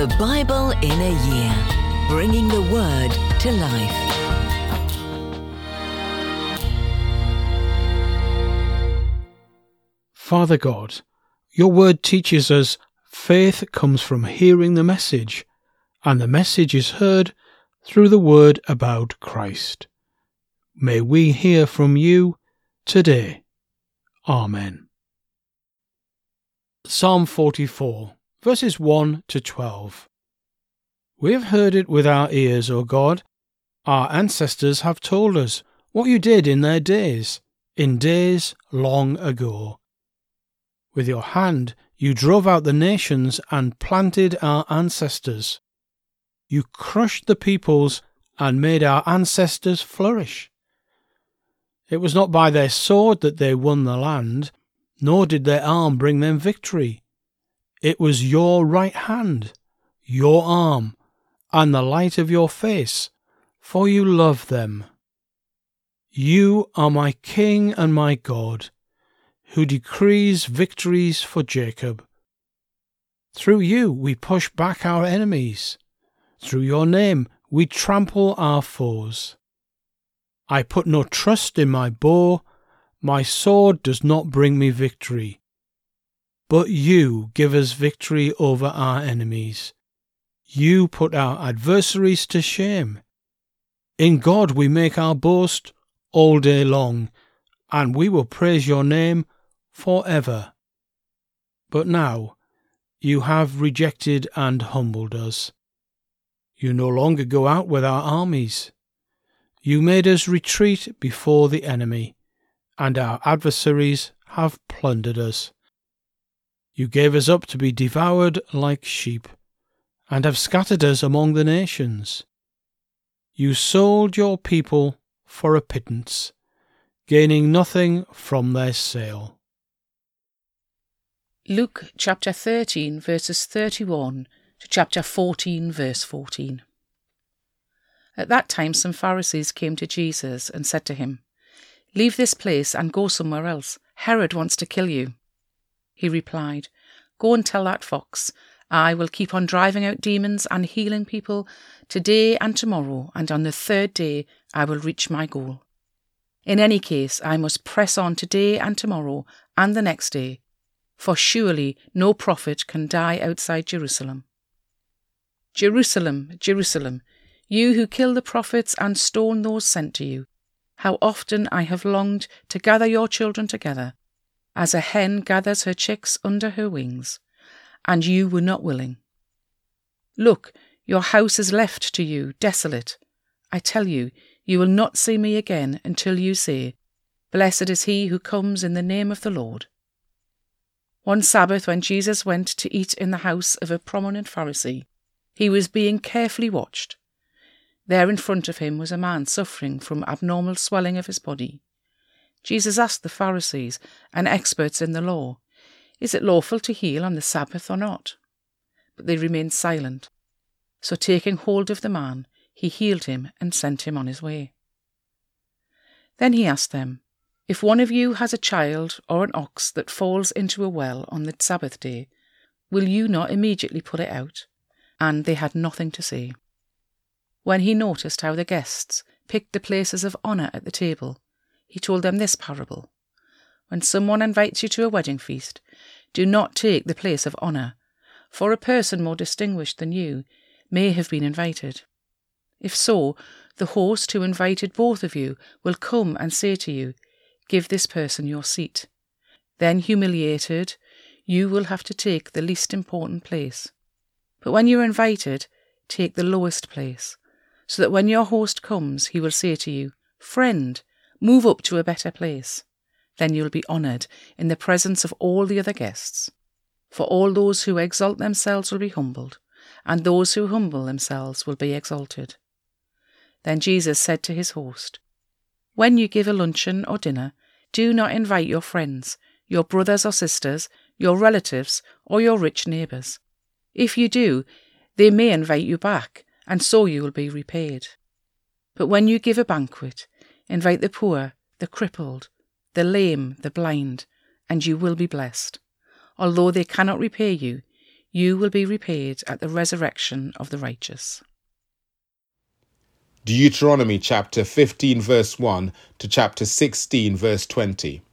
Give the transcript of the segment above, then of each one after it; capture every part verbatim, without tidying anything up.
The Bible in a Year, bringing the Word to life. Father God, your Word teaches us faith comes from hearing the message, and the message is heard through the Word about Christ. May we hear from you today. Amen. Psalm forty-four, verses one to twelve. We have heard it with our ears, O God. Our ancestors have told us what you did in their days, in days long ago. With your hand you drove out the nations and planted our ancestors. You crushed the peoples and made our ancestors flourish. It was not by their sword that they won the land, nor did their arm bring them victory. It was your right hand, your arm, and the light of your face, for you love them. You are my King and my God, who decrees victories for Jacob. Through you we push back our enemies. Through your name we trample our foes. I put no trust in my bow, my sword does not bring me victory. But you give us victory over our enemies. You put our adversaries to shame. In God we make our boast all day long, and we will praise your name forever. But now you have rejected and humbled us. You no longer go out with our armies. You made us retreat before the enemy, and our adversaries have plundered us. You gave us up to be devoured like sheep, and have scattered us among the nations. You sold your people for a pittance, gaining nothing from their sale. Luke chapter thirteen verses thirty-one to chapter fourteen verse fourteen. At that time some Pharisees came to Jesus and said to him, "Leave this place and go somewhere else. Herod wants to kill you." He replied, "Go and tell that fox, I will keep on driving out demons and healing people today and tomorrow, and on the third day I will reach my goal. In any case, I must press on today and tomorrow and the next day, for surely no prophet can die outside Jerusalem. Jerusalem, Jerusalem, you who kill the prophets and stone those sent to you, how often I have longed to gather your children together, as a hen gathers her chicks under her wings, and you were not willing. Look, your house is left to you desolate. I tell you, you will not see me again until you say, 'Blessed is he who comes in the name of the Lord.'" One Sabbath, when Jesus went to eat in the house of a prominent Pharisee, he was being carefully watched. There in front of him was a man suffering from abnormal swelling of his body. Jesus asked the Pharisees and experts in the law, "Is it lawful to heal on the Sabbath or not?" But they remained silent. So taking hold of the man, he healed him and sent him on his way. Then he asked them, "If one of you has a child or an ox that falls into a well on the Sabbath day, will you not immediately pull it out?" And they had nothing to say. When he noticed how the guests picked the places of honour at the table, he told them this parable. When someone invites you to a wedding feast, do not take the place of honour, for a person more distinguished than you may have been invited. If so, the host who invited both of you will come and say to you, "Give this person your seat." Then, humiliated, you will have to take the least important place. But when you are invited, take the lowest place, so that when your host comes, he will say to you, "Friend, move up to a better place." Then you will be honoured in the presence of all the other guests. For all those who exalt themselves will be humbled, and those who humble themselves will be exalted. Then Jesus said to his host, "When you give a luncheon or dinner, do not invite your friends, your brothers or sisters, your relatives, or your rich neighbours. If you do, they may invite you back, and so you will be repaid. But when you give a banquet, invite the poor, the crippled, the lame, the blind, and you will be blessed. Although they cannot repay you, You will be repaid at the resurrection of the righteous. Deuteronomy chapter fifteen verse one to chapter sixteen verse twenty.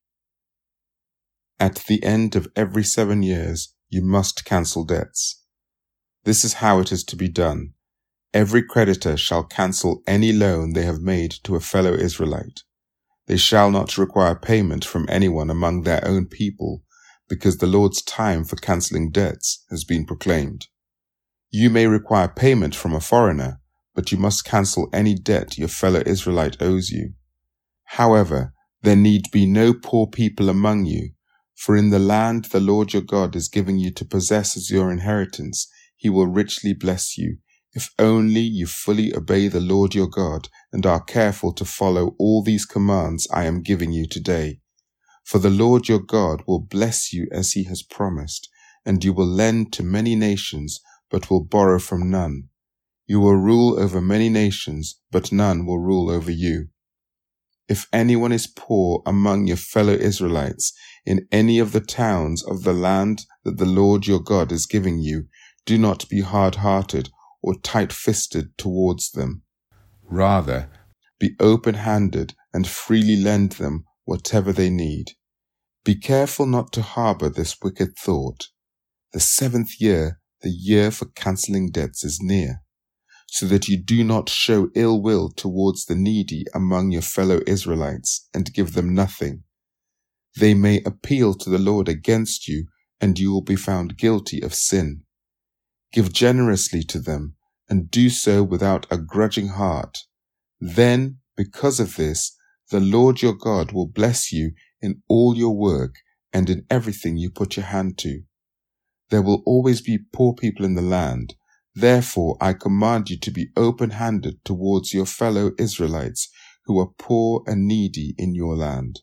At the end of every seven years, you must cancel debts. This is how it is to be done. Every creditor shall cancel any loan they have made to a fellow Israelite. They shall not require payment from anyone among their own people, because the Lord's time for cancelling debts has been proclaimed. You may require payment from a foreigner, but you must cancel any debt your fellow Israelite owes you. However, there need be no poor people among you, for in the land the Lord your God is giving you to possess as your inheritance, he will richly bless you, if only you fully obey the Lord your God and are careful to follow all these commands I am giving you today. For the Lord your God will bless you as he has promised, and you will lend to many nations, but will borrow from none. You will rule over many nations, but none will rule over you. If anyone is poor among your fellow Israelites in any of the towns of the land that the Lord your God is giving you, do not be hard-hearted or tight-fisted towards them. Rather, be open-handed and freely lend them whatever they need. Be careful not to harbor this wicked thought. The seventh year, the year for cancelling debts, is near, so that you do not show ill will towards the needy among your fellow Israelites and give them nothing. They may appeal to the Lord against you, and you will be found guilty of sin. Give generously to them, and do so without a grudging heart. Then, because of this, the Lord your God will bless you in all your work and in everything you put your hand to. There will always be poor people in the land. Therefore, I command you to be open-handed towards your fellow Israelites who are poor and needy in your land.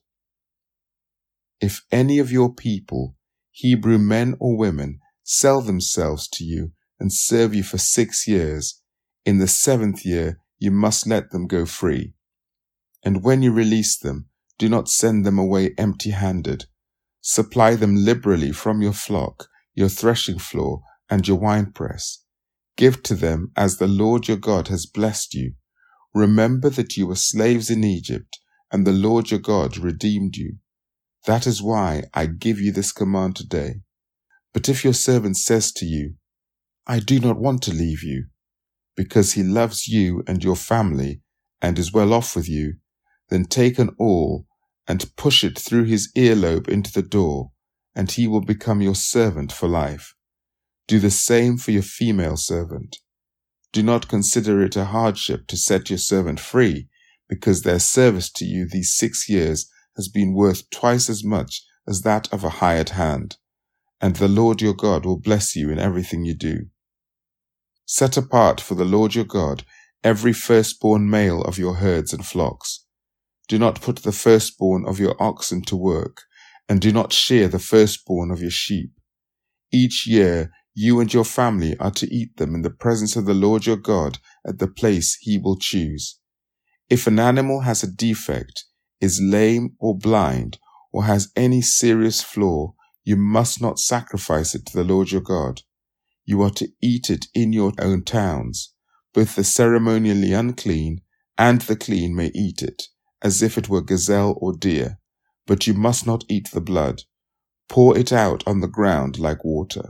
If any of your people, Hebrew men or women, sell themselves to you and serve you for six years, in the seventh year you must let them go free. And when you release them, do not send them away empty-handed. Supply them liberally from your flock, your threshing floor, and your winepress. Give to them as the Lord your God has blessed you. Remember that you were slaves in Egypt, and the Lord your God redeemed you. That is why I give you this command today. But if your servant says to you, I do not want to leave you, because he loves you and your family and is well off with you, then take an awl and push it through his earlobe into the door, and he will become your servant for life. Do the same for your female servant. Do not consider it a hardship to set your servant free, because their service to you these six years has been worth twice as much as that of a hired hand, and the Lord your God will bless you in everything you do. Set apart for the Lord your God every firstborn male of your herds and flocks. Do not put the firstborn of your oxen to work, and do not shear the firstborn of your sheep. Each year you and your family are to eat them in the presence of the Lord your God at the place he will choose. If an animal has a defect, is lame or blind, or has any serious flaw, you must not sacrifice it to the Lord your God. You are to eat it in your own towns. Both the ceremonially unclean and the clean may eat it, as if it were gazelle or deer, but you must not eat the blood. Pour it out on the ground like water.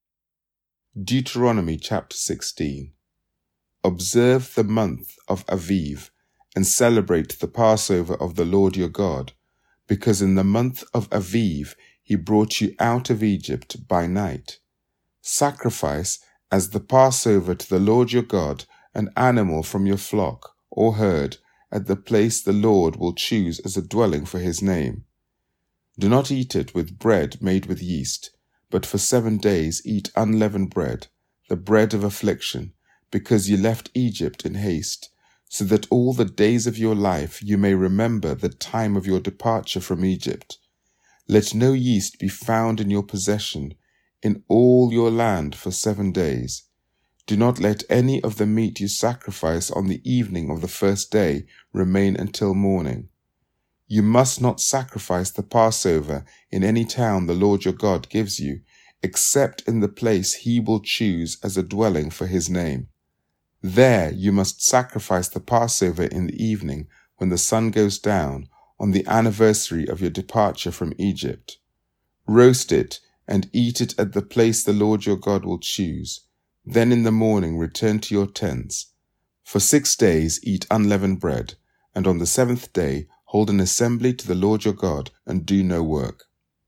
Deuteronomy chapter sixteen. Observe the month of Aviv, and celebrate the Passover of the Lord your God, because in the month of Aviv he brought you out of Egypt by night. Sacrifice as the Passover to the Lord your God an animal from your flock or herd at the place the Lord will choose as a dwelling for his name. Do not eat it with bread made with yeast, but for seven days eat unleavened bread, the bread of affliction, because you left Egypt in haste, so that all the days of your life you may remember the time of your departure from Egypt. Let no yeast be found in your possession in all your land for seven days. Do not let any of the meat you sacrifice on the evening of the first day remain until morning. You must not sacrifice the Passover in any town the Lord your God gives you, except in the place he will choose as a dwelling for his name. There you must sacrifice the Passover in the evening when the sun goes down on the anniversary of your departure from Egypt. Roast it and eat it at the place the Lord your God will choose. Then in the morning return to your tents. For six days eat unleavened bread, and on the seventh day hold an assembly to the Lord your God and do no work.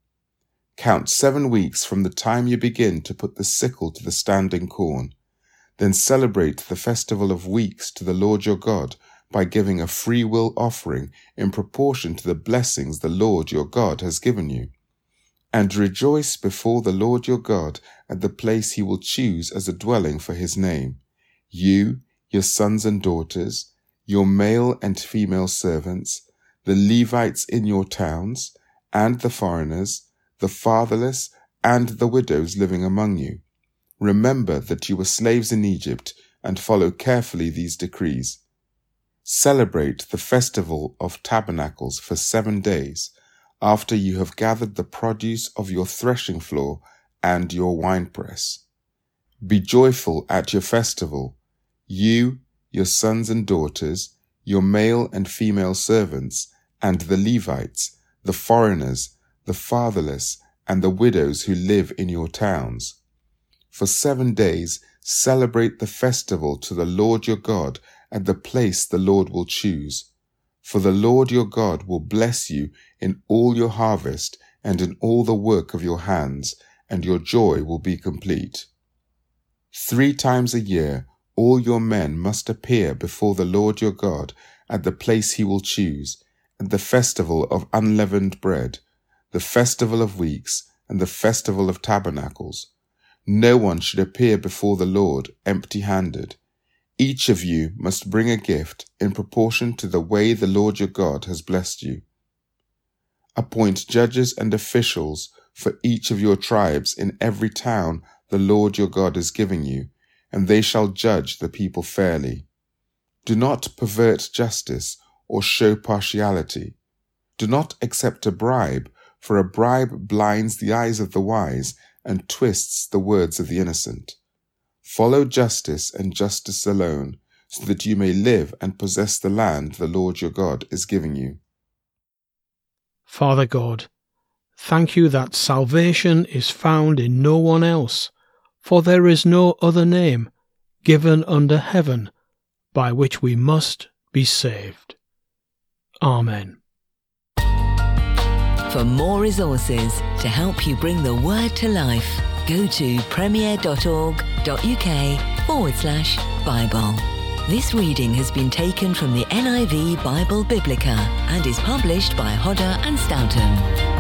Count seven weeks from the time you begin to put the sickle to the standing corn. Then celebrate the festival of weeks to the Lord your God by giving a free will offering in proportion to the blessings the Lord your God has given you. And rejoice before the Lord your God at the place he will choose as a dwelling for his name. You, your sons and daughters, your male and female servants, the Levites in your towns, and the foreigners, the fatherless, and the widows living among you. Remember that you were slaves in Egypt, and follow carefully these decrees. Celebrate the festival of tabernacles for seven days, after you have gathered the produce of your threshing floor and your winepress. Be joyful at your festival, you, your sons and daughters, your male and female servants, and the Levites, the foreigners, the fatherless, and the widows who live in your towns. For seven days celebrate the festival to the Lord your God at the place the Lord will choose. For the Lord your God will bless you in all your harvest and in all the work of your hands, and your joy will be complete. Three times a year all your men must appear before the Lord your God at the place he will choose, at the festival of unleavened bread, the festival of weeks, and the festival of tabernacles. No one should appear before the Lord empty-handed. Each of you must bring a gift in proportion to the way the Lord your God has blessed you. Appoint judges and officials for each of your tribes in every town the Lord your God is giving you, and they shall judge the people fairly. Do not pervert justice or show partiality. Do not accept a bribe, for a bribe blinds the eyes of the wise and twists the words of the innocent. Follow justice and justice alone, so that you may live and possess the land the Lord your God is giving you. Father God, thank you that salvation is found in no one else, for there is no other name given under heaven by which we must be saved. Amen. For more resources to help you bring the word to life, go to premier.org.uk forward slash Bible. This reading has been taken from the N I V Bible Biblica and is published by Hodder and Stoughton.